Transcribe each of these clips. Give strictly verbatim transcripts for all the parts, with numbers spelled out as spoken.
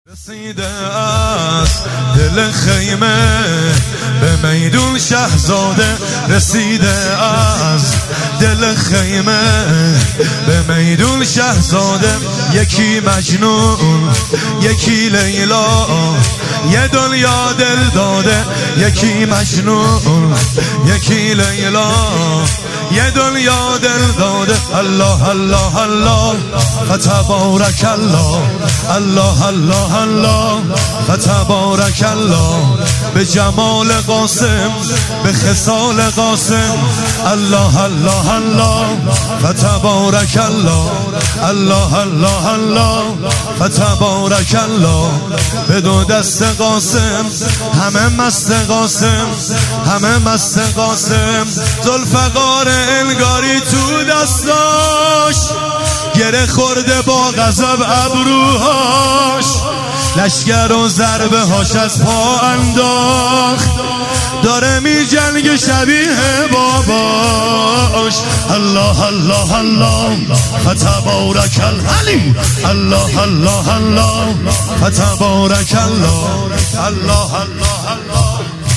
رسیده از دل خیمه به میدون شهزاده، رسیده از دل خیمه به میدون شهزاده. یکی مجنون یکی لیلا، یه دنیا دل داده. یکی مجنون یکی لیلا، یه دنیا دل داده. الله الله الله فتبارک الله، الله الله الله فتبارک الله. به جمال قاسم به خصال قاسم، الله الله الله فتبارک الله، الله الله الله فتبارک الله. به دو دست قاسم همه مست قاسم، همه مست قاسم. ذوالفقار انگاری تو دستاش گره خورده با غضب ابروهاش، لشگر و ضربه هاش از پا انداخت، داره می جنگ شبیه باباش. الله الله الله فتبارک العلی، الله الله الله فتبارک الله، الله الله الله.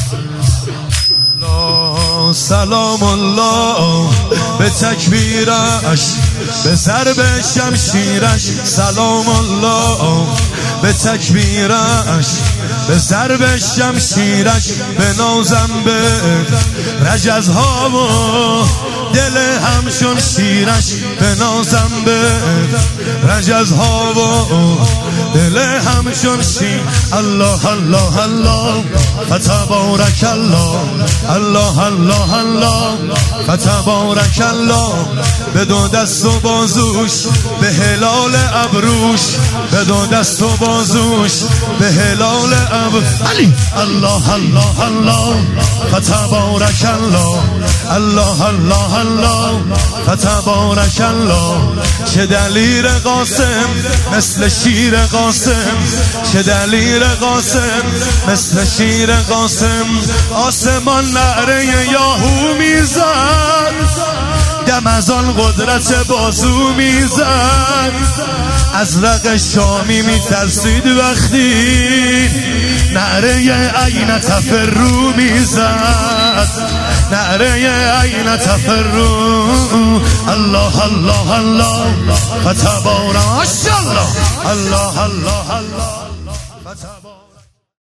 سلام الله به تکبیرش به ضرب شمشیرش، سلام الله به تکبیرش به ضرب شمشیرش. به نازم به رجزها و دل همشون شیرش، به نازم به رجزها و دل همشون شیر. الله الله الله فتبارک الله، الله الله الله فتبارک الله. به دو دست و بازوش به هلال ابروش، به دو دست و بازوش به هلال ابر علی. الله الله الله فتبارک الله، الله الله الله فتبارک الله. چه دلیر قاسم مثل شیر قاسم، چه دلیر قاسم مثل شیر قاسم. آسمان نعره یاهو میزد، دم از آن قدرت بازو میزد. ازرق شامی میترسید وقتی نعره عین تفرو میزد، نعره عین تفرو. الله الله الله فتبارک الله، الله الله الله.